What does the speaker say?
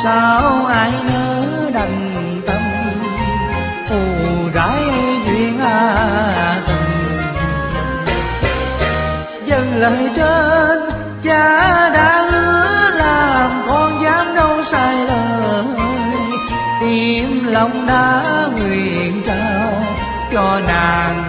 sao ai nỡ đành tâm phù rải duyên tình. Dâng lời trên cha đã hứa làm con dám đâu sai lời, tim lòng đã nguyện trao cho nàng